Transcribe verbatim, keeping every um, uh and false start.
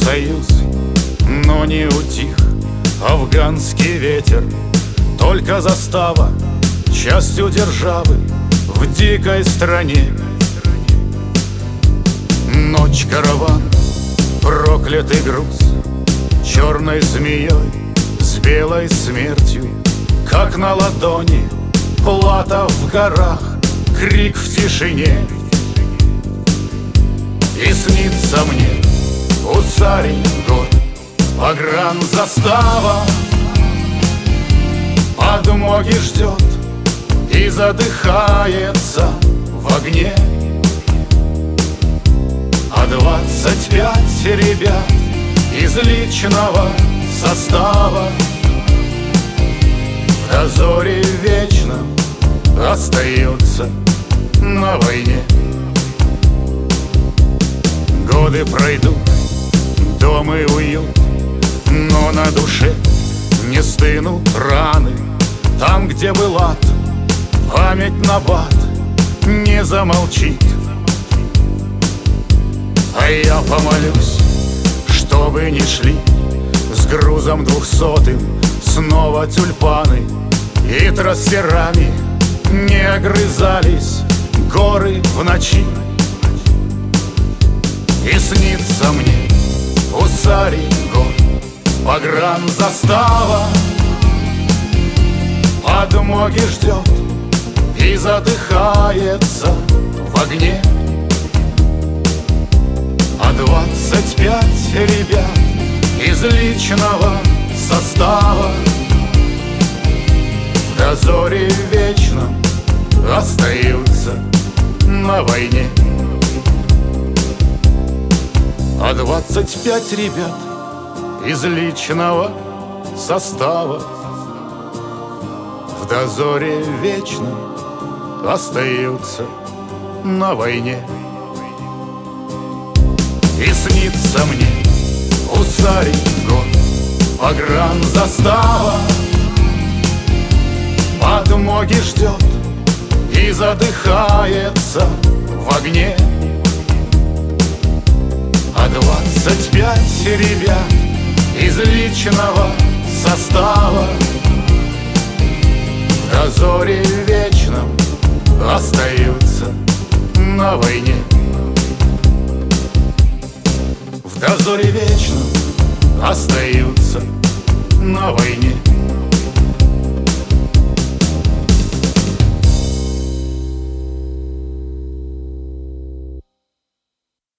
Союз, но не утих афганский ветер. Только застава, частью державы в дикой стране. Ночь, караван, проклятый груз, черной змеей с белой смертью, как на ладони плата в горах, крик в тишине. И снится мне гусарий год, погранзастава, подмоги ждет и задыхается в огне. А двадцать пять ребят из личного состава в дозоре вечном остается на войне. Годы пройдут, дом и уют, но на душе не стынут раны. Там, где был ад, память на бат не замолчит. А я помолюсь, чтобы не шли с грузом двухсотым снова тюльпаны, и трассерами не огрызались горы в ночи. И снится мне гусарий год, погранзастава, подмоги ждет и задыхается в огне. А двадцать пять ребят из личного состава в дозоре вечном остаются на войне. А двадцать пять ребят из личного состава в дозоре вечном остаются на войне. И снится мне гусарий год, погранзастава, подмоги ждет и задыхается в огне. А двадцать пять ребят из личного состава в дозоре вечном остаются на войне. В дозоре вечном остаются на войне.